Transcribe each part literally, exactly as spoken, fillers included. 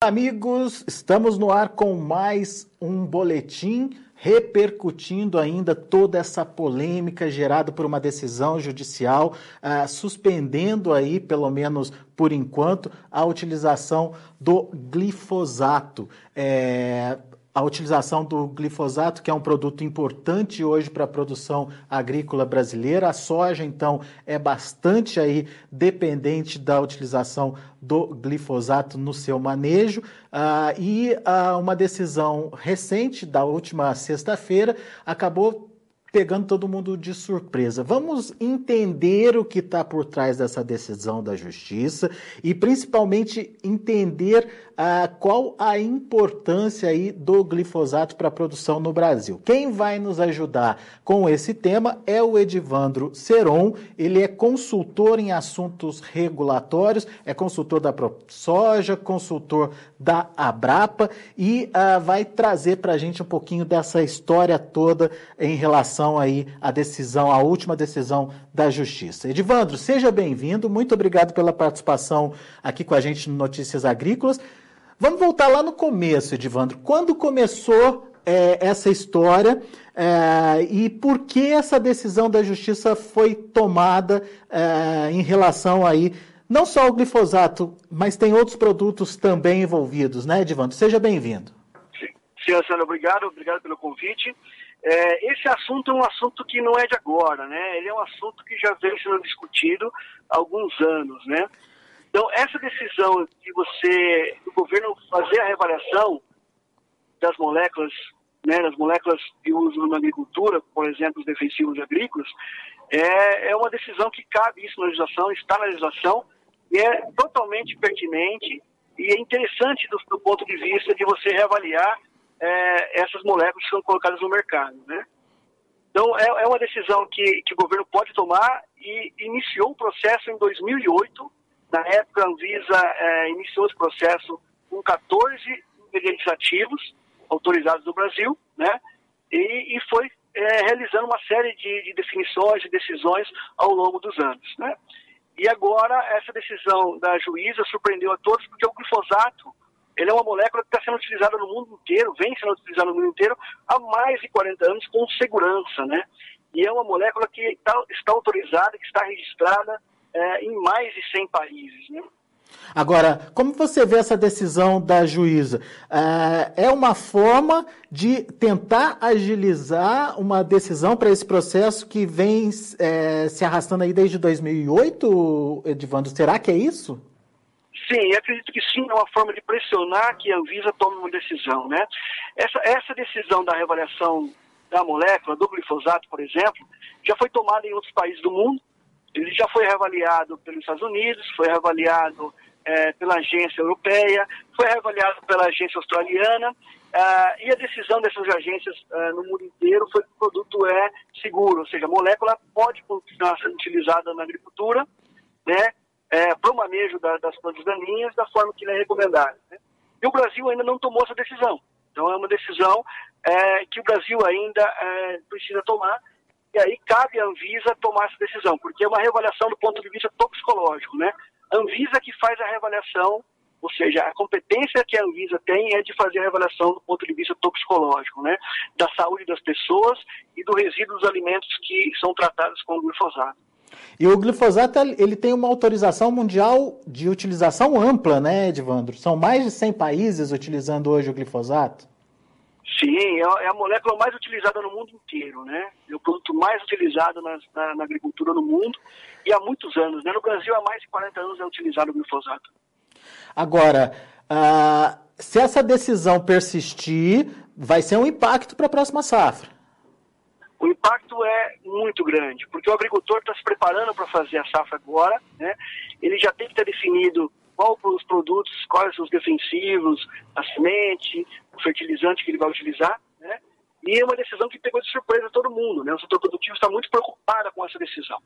Amigos, estamos no ar com mais um boletim repercutindo ainda toda essa polêmica gerada por uma decisão judicial, uh, suspendendo aí, pelo menos por enquanto, a utilização do glifosato. É... A utilização do glifosato, que é um produto importante hoje para a produção agrícola brasileira. A soja, então, é bastante aí dependente da utilização do glifosato no seu manejo. Ah, e ah, uma decisão recente, da última sexta-feira, acabou pegando todo mundo de surpresa. Vamos entender o que está por trás dessa decisão da Justiça e, principalmente, entender uh, qual a importância aí do glifosato para a produção no Brasil. Quem vai nos ajudar com esse tema é o Edivandro Seron. Ele é consultor em assuntos regulatórios, é consultor da ProSoja, consultor da Abrapa e uh, vai trazer para a gente um pouquinho dessa história toda em relação aí a decisão, a última decisão da Justiça. Edivandro, seja bem-vindo, muito obrigado pela participação aqui com a gente no Notícias Agrícolas. Vamos voltar lá no começo, Edivandro. Quando começou é, essa história é, e por que essa decisão da Justiça foi tomada é, em relação aí, não só ao glifosato, mas tem outros produtos também envolvidos, né, Edivandro? Seja bem-vindo. Sim, Sim Sandra, obrigado, obrigado pelo convite. É, esse assunto é um assunto que não é de agora, né? Ele é um assunto que já vem sendo discutido há alguns anos, né? Então, essa decisão de você, do governo, fazer a reavaliação das moléculas, né, das moléculas de uso na agricultura, por exemplo, os defensivos agrícolas, é, é uma decisão que cabe isso na legislação, está na legislação, e é totalmente pertinente e é interessante do, do ponto de vista de você reavaliar É, essas moléculas que são colocadas no mercado, né? Então, é, é uma decisão que, que o governo pode tomar e iniciou o processo em dois mil e oito. Na época, a Anvisa é, iniciou esse processo com quatorze ingredientes ativos autorizados no Brasil, né? E, e foi é, realizando uma série de, de definições e decisões ao longo dos anos, né? E agora, essa decisão da juíza surpreendeu a todos, porque o glifosato, ele é uma molécula que está sendo utilizada no mundo inteiro, vem sendo utilizada no mundo inteiro há mais de quarenta anos com segurança, né? E é uma molécula que tá, está autorizada, que está registrada é, em mais de cem países, né? Agora, como você vê essa decisão da juíza? É uma forma de tentar agilizar uma decisão para esse processo que vem é, se arrastando aí desde dois mil e oito, Edivandro? Será que é isso? Sim, acredito que sim, é uma forma de pressionar que a Anvisa tome uma decisão, né? Essa, essa decisão da reavaliação da molécula, do glifosato, por exemplo, já foi tomada em outros países do mundo. Ele já foi reavaliado pelos Estados Unidos, foi reavaliado é, pela agência europeia, foi reavaliado pela agência australiana, uh, e a decisão dessas agências uh, no mundo inteiro foi que o produto é seguro, ou seja, a molécula pode continuar sendo utilizada na agricultura, né? É, para o manejo da, das plantas daninhas da forma que ele é recomendado, né? E o Brasil ainda não tomou essa decisão. Então é uma decisão é, que o Brasil ainda é, precisa tomar, e aí cabe à Anvisa tomar essa decisão, porque é uma reavaliação do ponto de vista toxicológico, né? A Anvisa que faz a reavaliação, ou seja, a competência que a Anvisa tem é de fazer a reavaliação do ponto de vista toxicológico, né? Da saúde das pessoas e do resíduo dos alimentos que são tratados com glifosato. E o glifosato, ele tem uma autorização mundial de utilização ampla, né, Edivandro? São mais de cem países utilizando hoje o glifosato? Sim, é a molécula mais utilizada no mundo inteiro, né? É o produto mais utilizado na, na, na agricultura no mundo e há muitos anos, né? No Brasil, há mais de quarenta anos é utilizado o glifosato. Agora, uh, se essa decisão persistir, vai ser um impacto para a próxima safra. O impacto é muito grande, porque o agricultor está se preparando para fazer a safra agora, né? Ele já tem que ter definido quais os produtos, quais os defensivos, a semente, o fertilizante que ele vai utilizar, né? E é uma decisão que pegou de surpresa todo mundo, né? O setor produtivo está muito preocupado com essa decisão.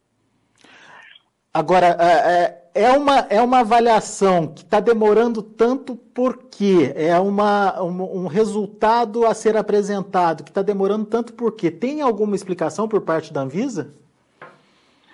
Agora, é, é, uma, é uma avaliação que está demorando tanto porque é uma, um, um resultado a ser apresentado que está demorando tanto porque tem alguma explicação por parte da Anvisa?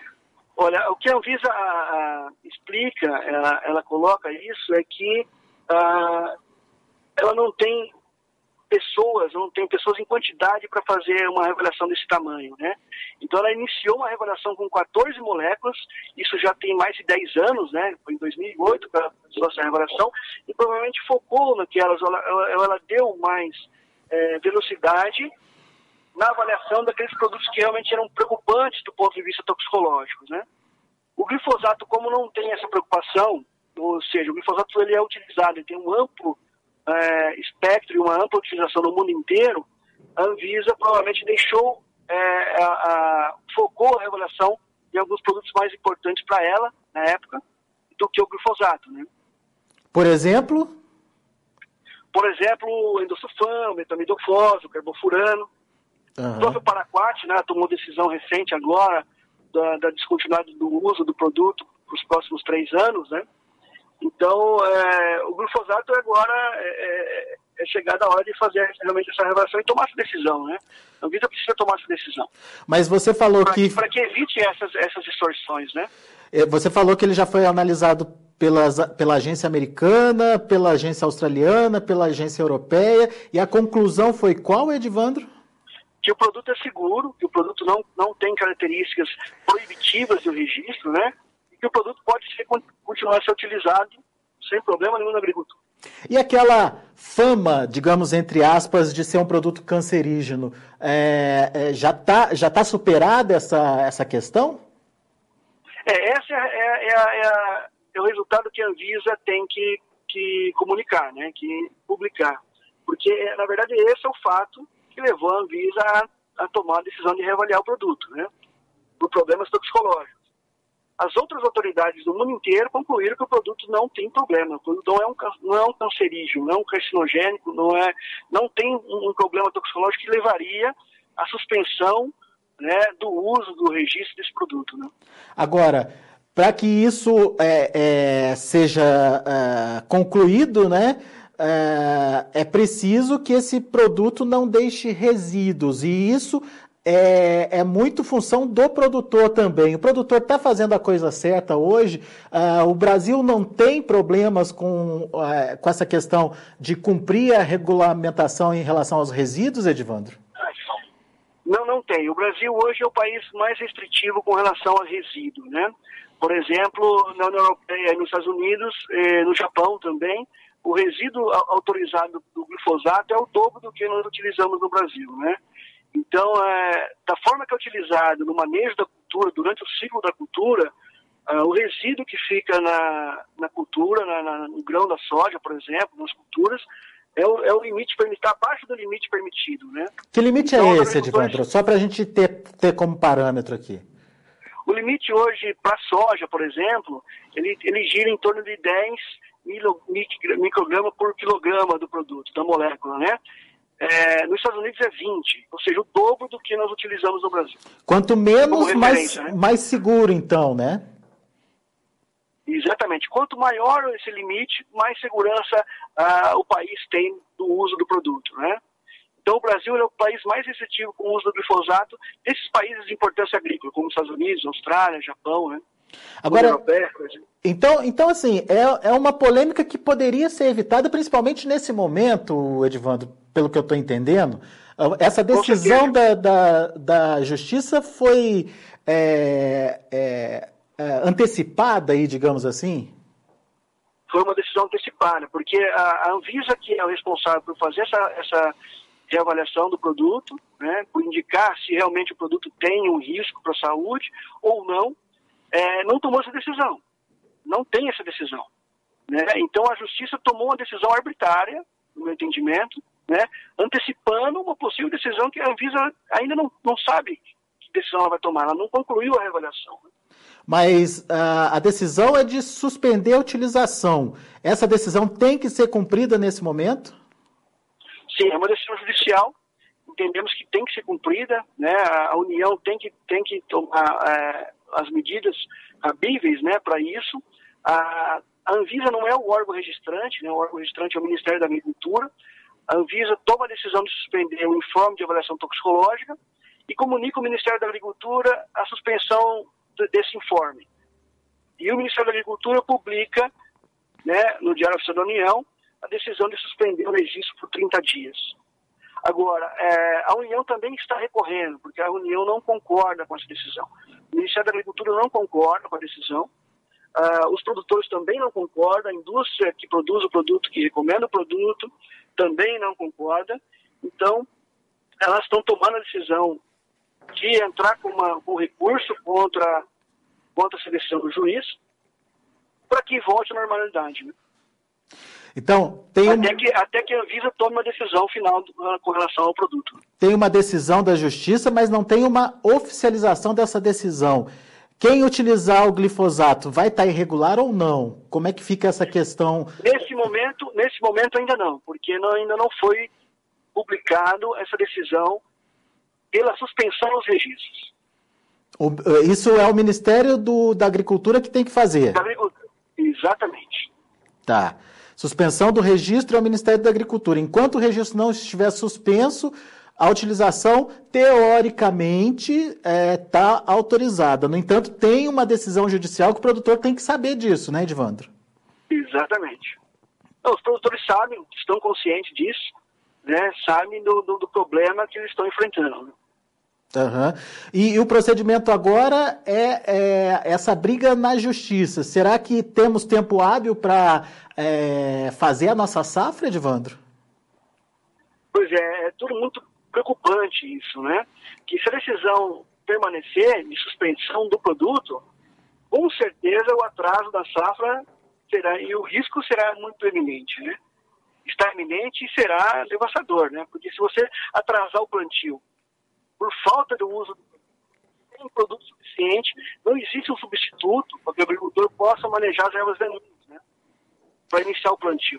Olha, o que a Anvisa a, a, explica, ela, ela coloca isso, é que ah, ela não tem pessoas, não tem pessoas em quantidade para fazer uma revelação desse tamanho, né? Então ela iniciou uma revelação com quatorze moléculas, isso já tem mais de dez anos, né? Foi em dois mil e oito que ela fez essa revelação, e provavelmente focou naquelas, ela, ela, ela deu mais é, velocidade na avaliação daqueles produtos que realmente eram preocupantes do ponto de vista toxicológico, né? O glifosato, como não tem essa preocupação, ou seja, o glifosato ele é utilizado, ele tem um amplo É, espectro e uma ampla utilização no mundo inteiro, a Anvisa provavelmente deixou, é, a, a, focou a revelação em alguns produtos mais importantes para ela, na época, do que o glifosato, né? Por exemplo? Por exemplo, endosulfano, metamidofos, carbofurano. Uhum. O próprio Paraquat, né, tomou decisão recente agora da, da descontinuidade do uso do produto para os próximos três anos, né? Então, é, o glifosato agora é, é chegada a hora de fazer realmente essa revelação e tomar essa decisão, né? A Anvisa precisa tomar essa decisão. Mas você falou pra, que... Para que evite essas, essas distorções, né? Você falou que ele já foi analisado pelas, pela agência americana, pela agência australiana, pela agência europeia, e a conclusão foi qual, Edivandro? Que o produto é seguro, que o produto não, não tem características proibitivas do registro, né? Que o produto pode ser, continuar a ser utilizado sem problema nenhum na agricultura. E aquela fama, digamos, entre aspas, de ser um produto cancerígeno, é, é, já está já tá superada essa, essa questão? É, esse é, é, é, a, é, a, é o resultado que a Anvisa tem que, que comunicar, né, que publicar. Porque, na verdade, esse é o fato que levou a Anvisa a, a tomar a decisão de reavaliar o produto, né, por problemas toxicológicos. As outras autoridades do mundo inteiro concluíram que o produto não tem problema, o produto não é um, não é um cancerígeno, não é um carcinogênico, não, é, não tem um, um problema toxicológico que levaria à suspensão, né, do uso, do registro desse produto. Né? Agora, para que isso é, é, seja é, concluído, né, é, é preciso que esse produto não deixe resíduos, e isso... É, é muito função do produtor também. O produtor está fazendo a coisa certa hoje. Uh, o Brasil não tem problemas com, uh, com essa questão de cumprir a regulamentação em relação aos resíduos, Edivandro? Não, não tem. O Brasil hoje é o país mais restritivo com relação a resíduo, né? Por exemplo, na União Europeia e nos Estados Unidos, eh, no Japão também, o resíduo autorizado do glifosato é o dobro do que nós utilizamos no Brasil, né? Então, é, da forma que é utilizado no manejo da cultura, durante o ciclo da cultura, é, o resíduo que fica na, na cultura, na, na, no grão da soja, por exemplo, nas culturas, é o, é o limite permitido, abaixo do limite permitido, né? Que limite então, é esse, Edivandro? Só para a gente ter, ter como parâmetro aqui. O limite hoje para a soja, por exemplo, ele, ele gira em torno de dez microgramas por quilograma do produto, da molécula, né? É, nos Estados Unidos é vinte, ou seja, o dobro do que nós utilizamos no Brasil. Quanto menos, mais, né? mais seguro, então, né? Exatamente. Quanto maior esse limite, mais segurança ah, o país tem do uso do produto, né? Então, o Brasil é o país mais restritivo com o uso do glifosato desses países de importância agrícola, como os Estados Unidos, Austrália, Japão, né? Agora, Europeia, por exemplo. Então, então, assim, é, é uma polêmica que poderia ser evitada, principalmente nesse momento, Edivandro, pelo que eu estou entendendo. Essa decisão da, da, da Justiça foi é, é, é, antecipada, aí, digamos assim? Foi uma decisão antecipada, porque a, a Anvisa, que é o responsável por fazer essa, essa reavaliação do produto, né, por indicar se realmente o produto tem um risco para a saúde ou não, é, não tomou essa decisão. Não tem essa decisão. Né? Então, a Justiça tomou uma decisão arbitrária, no meu entendimento, né, antecipando uma possível decisão que a Anvisa ainda não, não sabe que decisão ela vai tomar. Ela não concluiu a reavaliação. Né? Mas uh, a decisão é de suspender a utilização. Essa decisão tem que ser cumprida nesse momento? Sim, é uma decisão judicial. Entendemos que tem que ser cumprida, né? A União tem que, tem que tomar é, as medidas cabíveis, né, para isso. A, a Anvisa não é o órgão registrante, né? O órgão registrante é o Ministério da Agricultura. A Anvisa toma a decisão de suspender o informe de avaliação toxicológica e comunica ao Ministério da Agricultura a suspensão desse informe. E o Ministério da Agricultura publica, né, no Diário Oficial da União, a decisão de suspender o registro por trinta dias. Agora, é, a União também está recorrendo, porque a União não concorda com essa decisão. O Ministério da Agricultura não concorda com a decisão, uh, os produtores também não concordam, a indústria que produz o produto, que recomenda o produto, também não concorda. Então, elas estão tomando a decisão de entrar com, uma, com recurso contra, contra essa decisão do juiz, para que volte à normalidade, né? Então, tem um... até, que, até que a Anvisa tome uma decisão final com relação ao produto. Tem uma decisão da Justiça, mas não tem uma oficialização dessa decisão. Quem utilizar o glifosato vai estar irregular ou não? Como é que fica essa questão? Nesse momento, nesse momento ainda não, porque não, ainda não foi publicado essa decisão pela suspensão dos registros. O, isso é o Ministério do, da Agricultura que tem que fazer? Da Agricultura, exatamente. Tá. Suspensão do registro é o Ministério da Agricultura. Enquanto o registro não estiver suspenso, a utilização, teoricamente, está é, autorizada. No entanto, tem uma decisão judicial que o produtor tem que saber disso, né, Edivandro? Exatamente. Então, os produtores sabem, estão conscientes disso, né, sabem do, do, do problema que eles estão enfrentando. Né? Uhum. E, e o procedimento agora é, é essa briga na justiça. Será que temos tempo hábil para é, fazer a nossa safra, Edivandro? Pois é, é tudo muito preocupante isso, né? Que se a decisão permanecer de suspensão do produto, com certeza o atraso da safra será, e o risco será muito eminente, né? Está iminente e será devastador, né? Porque se você atrasar o plantio por falta do uso de um produto suficiente, não existe um substituto para que o agricultor possa manejar as ervas daninhas, né, para iniciar o plantio.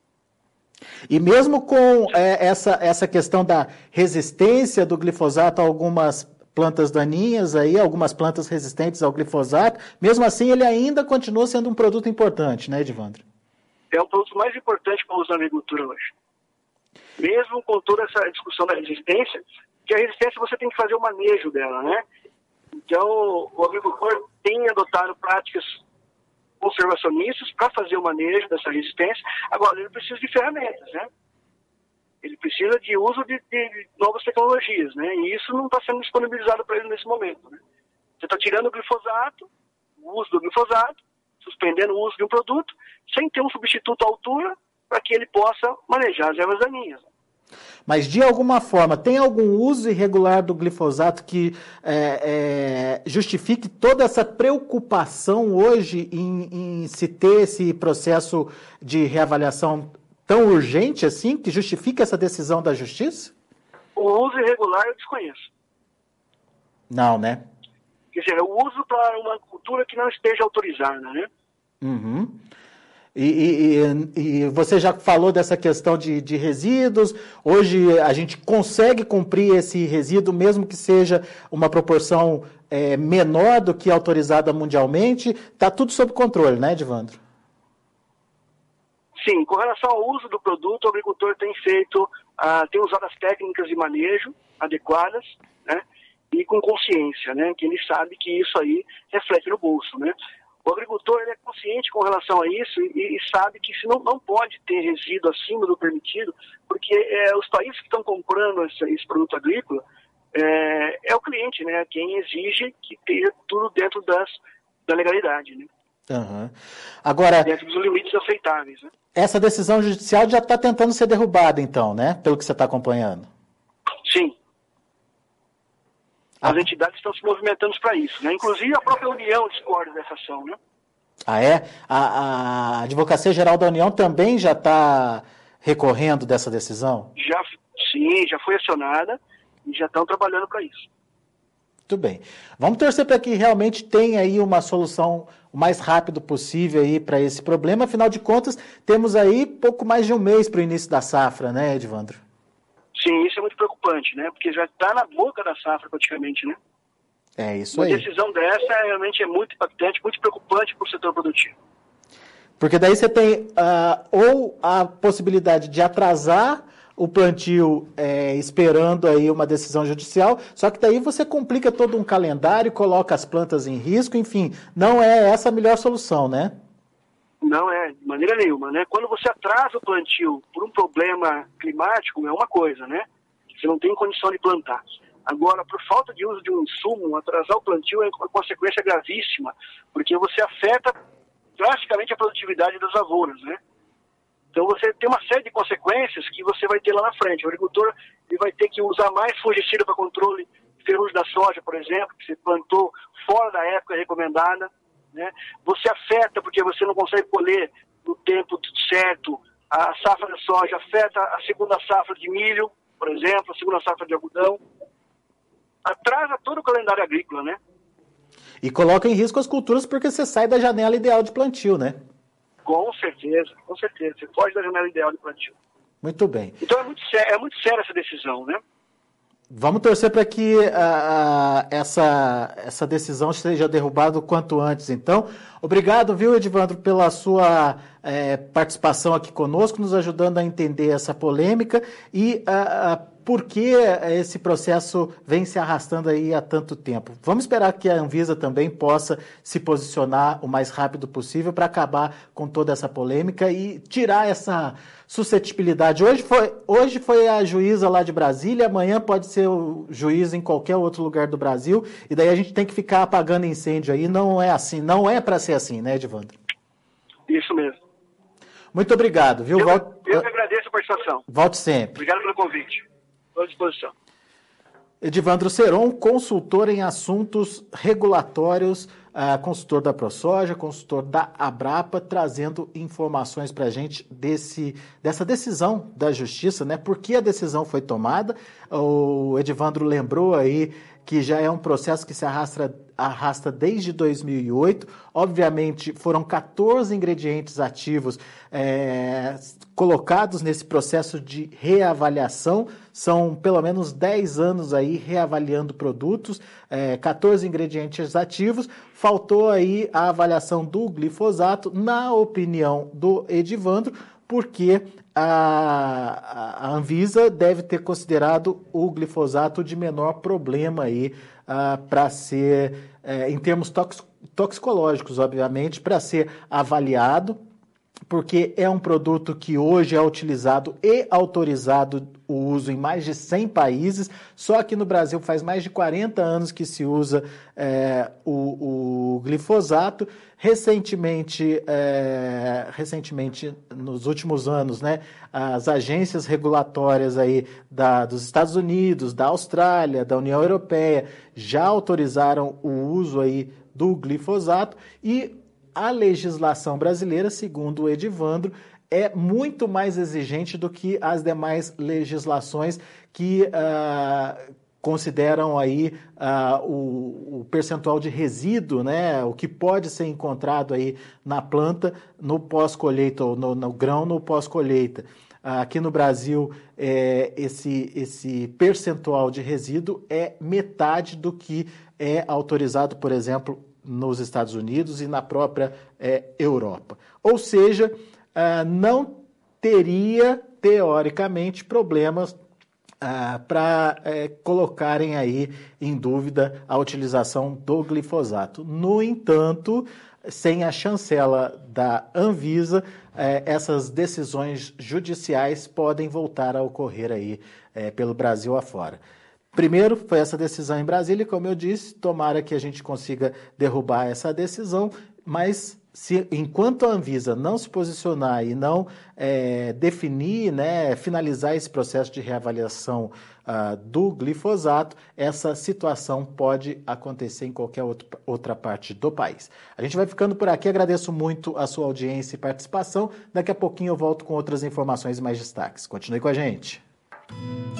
E mesmo com é, essa, essa questão da resistência do glifosato a algumas plantas daninhas, aí, algumas plantas resistentes ao glifosato, mesmo assim ele ainda continua sendo um produto importante, né, Edivandro? É o produto mais importante para usar na agricultura hoje. Mesmo com toda essa discussão da resistência, que a resistência você tem que fazer o manejo dela, né? Então, o agricultor tem adotado práticas conservacionistas para fazer o manejo dessa resistência. Agora, ele precisa de ferramentas, né? Ele precisa de uso de, de novas tecnologias, né? E isso não está sendo disponibilizado para ele nesse momento, né? Você está tirando o glifosato, o uso do glifosato, suspendendo o uso de um produto, sem ter um substituto à altura para que ele possa manejar as ervas daninhas. Mas, de alguma forma, tem algum uso irregular do glifosato que é, é, justifique toda essa preocupação hoje em, em se ter esse processo de reavaliação tão urgente assim, que justifique essa decisão da Justiça? O uso irregular eu desconheço. Não, né? Quer dizer, o uso para uma cultura que não esteja autorizada, né? Uhum. E, e, e você já falou dessa questão de, de resíduos. Hoje a gente consegue cumprir esse resíduo, mesmo que seja uma proporção é, menor do que autorizada mundialmente. Está tudo sob controle, né, Edivandro? Sim, com relação ao uso do produto, o agricultor tem feito, ah, tem usado as técnicas de manejo adequadas, né, e com consciência, né, que ele sabe que isso aí reflete no bolso, né. O agricultor ele é consciente com relação a isso e, e sabe que se não, não pode ter resíduo acima do permitido, porque é, os países que estão comprando esse, esse produto agrícola é, é o cliente, né? Quem exige que tenha tudo dentro das, da legalidade, né? Uhum. Agora, dentro dos limites aceitáveis, né? Essa decisão judicial já está tentando ser derrubada, então, né? Pelo que você está acompanhando. Sim. As entidades estão se movimentando para isso, né? Inclusive a própria União discorda dessa ação, né? Ah, é? A, a Advocacia Geral da União também já está recorrendo dessa decisão? Já, sim, já foi acionada e já estão trabalhando para isso. Muito bem. Vamos torcer para que realmente tenha aí uma solução o mais rápido possível aí para esse problema. Afinal de contas, temos aí pouco mais de um mês para o início da safra, né, Edivandro? Sim, isso é muito preocupante, né? Porque já está na boca da safra praticamente, né? É isso Uma aí. Uma decisão dessa realmente é muito impactante, muito preocupante para o setor produtivo. Porque daí você tem uh, ou a possibilidade de atrasar o plantio é, esperando aí uma decisão judicial, só que daí você complica todo um calendário, coloca as plantas em risco, enfim, não é essa a melhor solução, né? Não é, de maneira nenhuma, né? Quando você atrasa o plantio por um problema climático, é uma coisa, né? Você não tem condição de plantar. Agora, por falta de uso de um insumo, atrasar o plantio é uma consequência gravíssima, porque você afeta drasticamente a produtividade das lavouras, né? Então você tem uma série de consequências que você vai ter lá na frente. O agricultor ele vai ter que usar mais fungicida para controle de ferrugem da soja, por exemplo, que você plantou fora da época recomendada, né? Você afeta porque você não consegue colher no tempo certo a safra da soja, afeta a segunda safra de milho, por exemplo, a segunda safra de algodão. Atrasa todo o calendário agrícola, né? E coloca em risco as culturas porque você sai da janela ideal de plantio, né? Com certeza, com certeza. Você foge da janela ideal de plantio. Muito bem. Então é muito sério, é muito séria essa decisão, né? Vamos torcer para que uh, uh, essa, essa decisão seja derrubada o quanto antes, então. Obrigado, viu, Edivandro, pela sua eh, participação aqui conosco, nos ajudando a entender essa polêmica e uh, uh, por que esse processo vem se arrastando aí há tanto tempo. Vamos esperar que a Anvisa também possa se posicionar o mais rápido possível para acabar com toda essa polêmica e tirar essa suscetibilidade. Hoje foi, hoje foi a juíza lá de Brasília, amanhã pode ser o juiz em qualquer outro lugar do Brasil, e daí a gente tem que ficar apagando incêndio aí. Não é assim, não é para ser assim, né, Edivandro? Isso mesmo. Muito obrigado, viu? Eu, Volte... eu que agradeço a participação. Volte sempre. Obrigado pelo convite. Estou à disposição. Edivandro Seron, consultor em assuntos regulatórios, uh, consultor da ProSoja, consultor da Abrapa, trazendo informações para a gente desse, dessa decisão da Justiça, né? Por que a decisão foi tomada? O Edivandro lembrou aí que já é um processo que se arrasta, arrasta desde dois mil e oito. Obviamente, foram quatorze ingredientes ativos é, colocados nesse processo de reavaliação. São pelo menos dez anos aí reavaliando produtos, é, quatorze ingredientes ativos. Faltou aí a avaliação do glifosato, na opinião do Edivandro, porque a, a Anvisa deve ter considerado o glifosato de menor problema aí uh, para ser, uh, em termos tox, toxicológicos, obviamente, para ser avaliado, porque é um produto que hoje é utilizado e autorizado o uso em mais de cem países. Só aqui no Brasil faz mais de quarenta anos que se usa é, o, o glifosato. Recentemente, é, recentemente, nos últimos anos, né, as agências regulatórias aí da, dos Estados Unidos, da Austrália, da União Europeia já autorizaram o uso aí do glifosato e a legislação brasileira, segundo o Edivandro, é muito mais exigente do que as demais legislações que uh, consideram aí uh, o, o percentual de resíduo, né, o que pode ser encontrado aí na planta no pós-colheita, ou no, no grão no pós-colheita. Uh, aqui no Brasil, é, esse, esse percentual de resíduo é metade do que é autorizado, por exemplo, nos Estados Unidos e na própria é, Europa. Ou seja, ah, não teria, teoricamente, problemas ah, para é, colocarem aí em dúvida a utilização do glifosato. No entanto, sem a chancela da Anvisa, eh, essas decisões judiciais podem voltar a ocorrer aí eh, pelo Brasil afora. Primeiro foi essa decisão em Brasília, como eu disse, tomara que a gente consiga derrubar essa decisão, mas se, enquanto a Anvisa não se posicionar e não é, definir, né, finalizar esse processo de reavaliação uh, do glifosato, essa situação pode acontecer em qualquer outro, outra parte do país. A gente vai ficando por aqui, agradeço muito a sua audiência e participação. Daqui a pouquinho eu volto com outras informações e mais destaques. Continue com a gente.